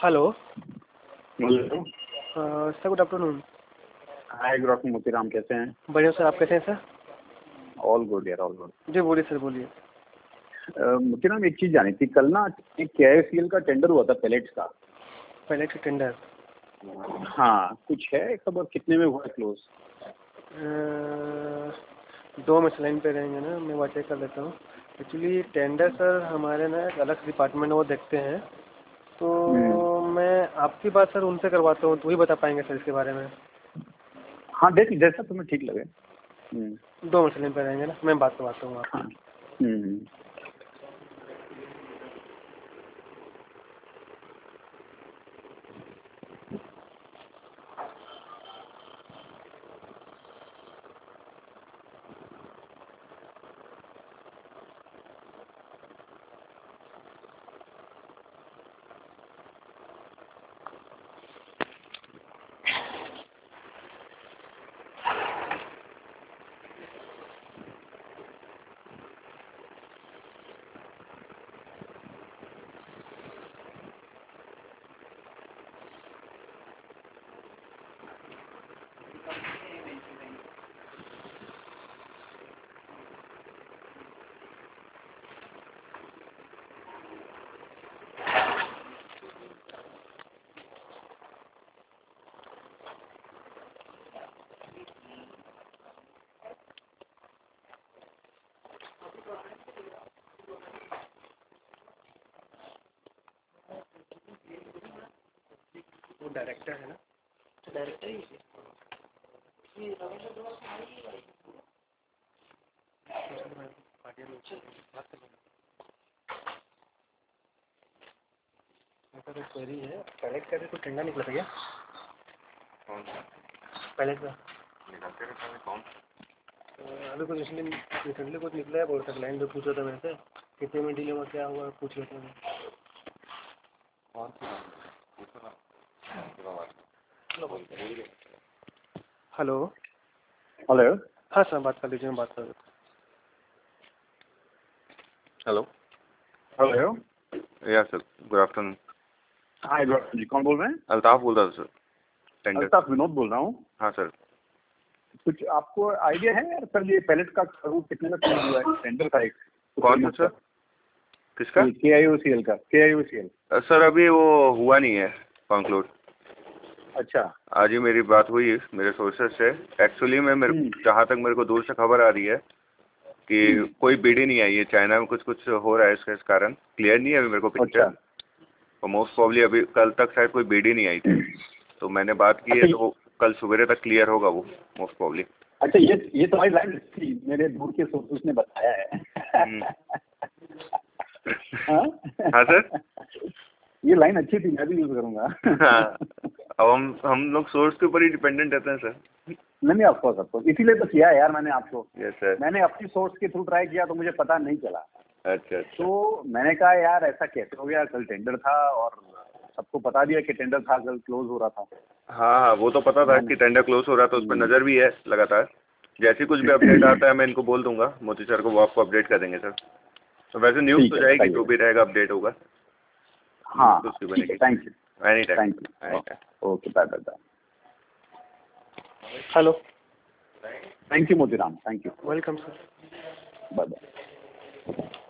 Hello. Hello sir good afternoon. Hi, good afternoon Motiram, कैसे हैं? बढ़िया सर, आप कैसे हैं सर? ऑल गुड यार, ऑल गुड। जी बोलिए सर, बोलिए। मोतीराम, एक चीज़ जानी थी। कल ना एक KIOCL का टेंडर हुआ था पैलेट्स का। पैलेट का टेंडर? हाँ, कुछ है खबर? कितने में हुआ है क्लोज? 2 मिनट लाइन पे रहेंगे ना, मैं वो चेक कर लेता हूँ। एक्चुअली टेंडर सर हमारे ना एक अलग डिपार्टमेंट वो देखते हैं, तो मैं आपकी बात सर उनसे करवाता हूँ, तो वही बता पाएंगे सर इसके बारे में। हाँ, देख जैसा तुम्हें ठीक लगे। 2 मिनट लाइन पे रहेंगे ना, मैं बात करवाता हूँ आपकी। हाँ। वो डायरेक्टर है ना? डायरेक्टर ही है। क्वेरी है, पैलेट का भी कुछ ठंडा निकला था क्या? कौन सा? पैलेट का निकलते रहता है कौन? अभी कुछ रिसेंटली कुछ निकला है, बोल तक लाइन पे पूछ रहा था मेरे से, कितने में डील हुआ, क्या हुआ, पूछ रहे थे। कौन सी? हेलो। हेलो। हाँ सर, बात कर लीजिए, मैं बात कर रहा हूँ। Hello. Hello. Yes sir, good afternoon. Hi, good afternoon जी, कौन बोल रहे हैं? अल्ताफ बोल रहा था सर, टेंडर। अल्ताफ विनोद बोल रहा हूँ। हाँ सर। कुछ आपको आइडिया है यार सर, ये पैलेट का कितने का क्लोज हुआ है? टेंडर का एक। कौन सा सर? किसका? KIOCL का। KIOCL सर अभी वो हुआ नहीं है कंक्लूड। अच्छा। आज ही मेरी बात हुई मेरे सोर्सेस से। एक्चुअली में मेरे जहाँ तक मेरे को दूर से खबर आ रही है कि कोई बिड ही नहीं आई है। चाइना में कुछ कुछ हो रहा है, इसके कारण क्लियर नहीं है अभी मेरे को पिक्चर। अच्छा। और मोस्ट प्रॉब्ली अभी कल तक शायद कोई बिड ही नहीं आई थी, तो मैंने बात की है, तो कल सवेरे तक क्लियर होगा वो मोस्ट प्रॉब्ली। अच्छा, ये तुम्हारी लाइन थी, मेरे दूर के सोर्सेस ने बताया है। हाँ सर, ये लाइन अच्छी थी, मैं भी यूज करूंगा। हाँ, अब हम लोग सोर्स के ऊपर ही डिपेंडेंट रहते हैं सर। नहीं, ऑफकोर्स इसीलिए तो किया है यार मैंने आपको। Yes sir. मैंने अपनी सोर्स के थ्रू ट्राई किया तो मुझे पता नहीं चला। अच्छा। तो मैंने कहा यार ऐसा कैसे हो गया, कल टेंडर था और सबको बता दिया कि टेंडर था, कल क्लोज हो रहा था। हाँ, वो तो पता था कि टेंडर क्लोज हो रहा था, उस पर नज़र भी है लगातार। जैसे कुछ भी अपडेट आता है मैं इनको बोल दूंगा, मोती सर को, वो आपको अपडेट कर देंगे सर। तो वैसे न्यूज़ तो जाएगी, जो भी रहेगा अपडेट होगा। हाँ, तो उसकी ठीक है, बनेगी। Thank you. Any time. Thank you. Okay, bye bye bye. Hello. Thank you Motiram, thank you. Welcome sir. Bye bye.